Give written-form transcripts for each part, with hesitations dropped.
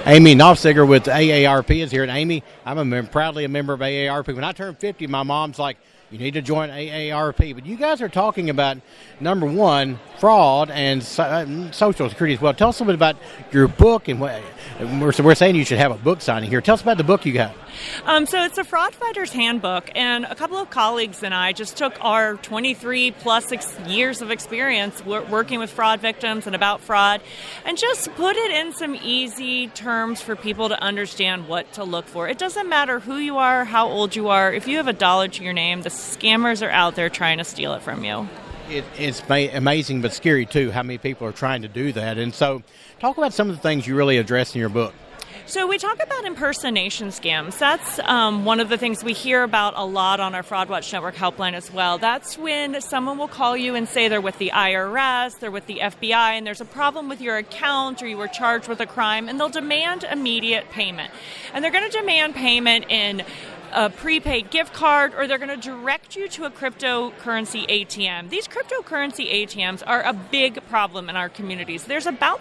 Amy Knopfseger with AARP is here. And Amy, I'm proudly a member of AARP. When I turned 50, my mom's like, you need to join AARP. But you guys are talking about, number one, fraud and Social Security as well. Tell us a little bit about your book. And we're saying you should have a book signing here. Tell us about the book you got. So it's a Fraud Fighter's Handbook, and a couple of colleagues and I just took our 23-plus years of experience working with fraud victims and about fraud and just put it in some easy terms for people to understand what to look for. It doesn't matter who you are, how old you are. If you have $1 to your name, the scammers are out there trying to steal it from you. It's amazing but scary, too, how many people are trying to do that. And so talk about some of the things you really address in your book. So we talk about impersonation scams. That's one of the things we hear about a lot on our Fraud Watch Network helpline as well. That's when someone will call you and say they're with the IRS, they're with the FBI, and there's a problem with your account or you were charged with a crime, and they'll demand immediate payment. And they're going to demand payment in a prepaid gift card, or they're going to direct you to a cryptocurrency ATM. These cryptocurrency ATMs are a big problem in our communities. There's about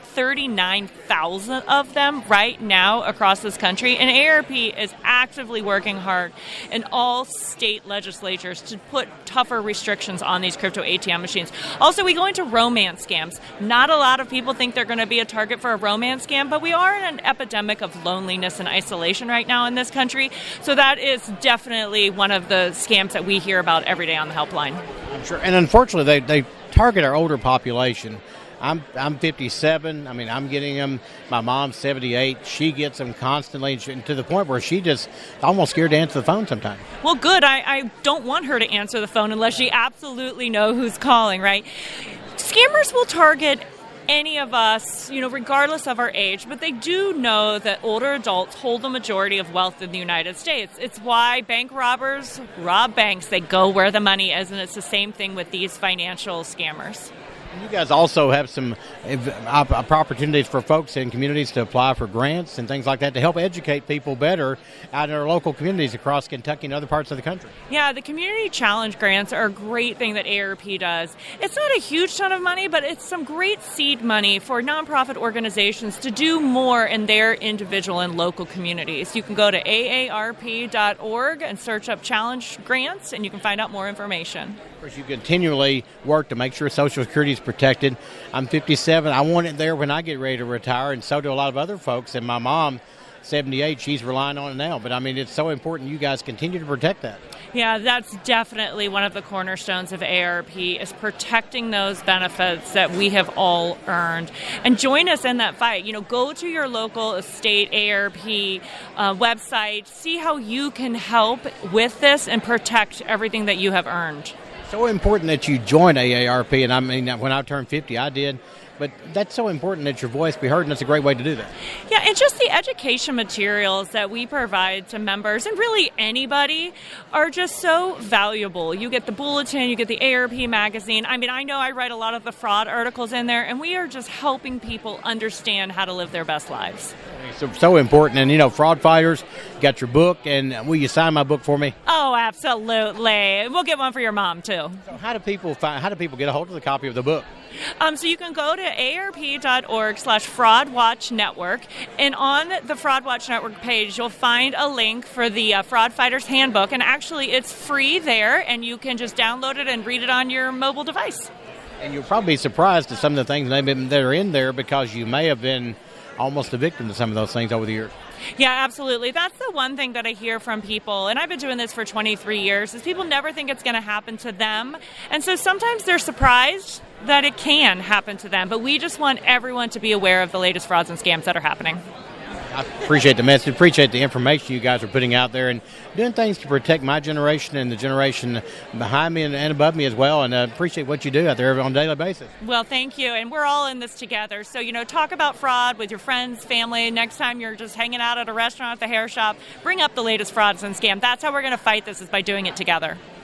39,000 of them right now across this country, and AARP is actively working hard in all state legislatures to put tougher restrictions on these crypto ATM machines. Also, we go into romance scams. Not a lot of people think they're going to be a target for a romance scam, but we are in an epidemic of loneliness and isolation right now in this country, so that is definitely one of the scams that we hear about every day on the helpline. I'm sure. And unfortunately, they target our older population. I'm 57. I mean, I'm getting them. My mom's 78. She gets them constantly, to the point where she just almost scared to answer the phone sometimes. Well, good. I don't want her to answer the phone unless she absolutely knows who's calling, right? Scammers will target any of us, regardless of our age, but they do know that older adults hold the majority of wealth in the United States. It's why bank robbers rob banks. They go where the money is, and it's the same thing with these financial scammers. You guys also have some opportunities for folks in communities to apply for grants and things like that to help educate people better out in our local communities across Kentucky and other parts of the country. Yeah, the Community Challenge grants are a great thing that AARP does. It's not a huge ton of money, but it's some great seed money for nonprofit organizations to do more in their individual and local communities. You can go to aarp.org and search up challenge grants, and you can find out more information. Of course, you continually work to make sure Social Security is protected. I'm 57. I want it there when I get ready to retire, and so do a lot of other folks. And my mom, 78, she's relying on it now. But, I mean, it's so important you guys continue to protect that. Yeah, that's definitely one of the cornerstones of AARP is protecting those benefits that we have all earned. And join us in that fight. Go to your local state AARP website, see how you can help with this and protect everything that you have earned. So important that you join AARP, and I mean, when I turned 50, I did. But that's so important that your voice be heard, and that's a great way to do that. Yeah, and just the education materials that we provide to members, and really anybody, are just so valuable. You get the bulletin, you get the AARP magazine. I mean, I know I write a lot of the fraud articles in there, and we are just helping people understand how to live their best lives. So important. And, Fraud Fighters, got your book, and will you sign my book for me? Oh, absolutely. We'll get one for your mom, too. So how do people get a hold of the copy of the book? So you can go to aarp.org/Fraud Watch Network, and on the Fraud Watch Network page, you'll find a link for the Fraud Fighter's Handbook, and actually it's free there, and you can just download it and read it on your mobile device. And you'll probably be surprised at some of the things that are in there because you may have been almost a victim to some of those things over the years. Yeah, absolutely. That's the one thing that I hear from people, and I've been doing this for 23 years, is people never think it's going to happen to them. And so sometimes they're surprised that it can happen to them. But we just want everyone to be aware of the latest frauds and scams that are happening. I appreciate the message, appreciate the information you guys are putting out there and doing things to protect my generation and the generation behind me and above me as well, and appreciate what you do out there on a daily basis. Well, thank you, and we're all in this together. So, talk about fraud with your friends, family. Next time you're just hanging out at a restaurant, at the hair shop, bring up the latest frauds and scams. That's how we're going to fight this, is by doing it together.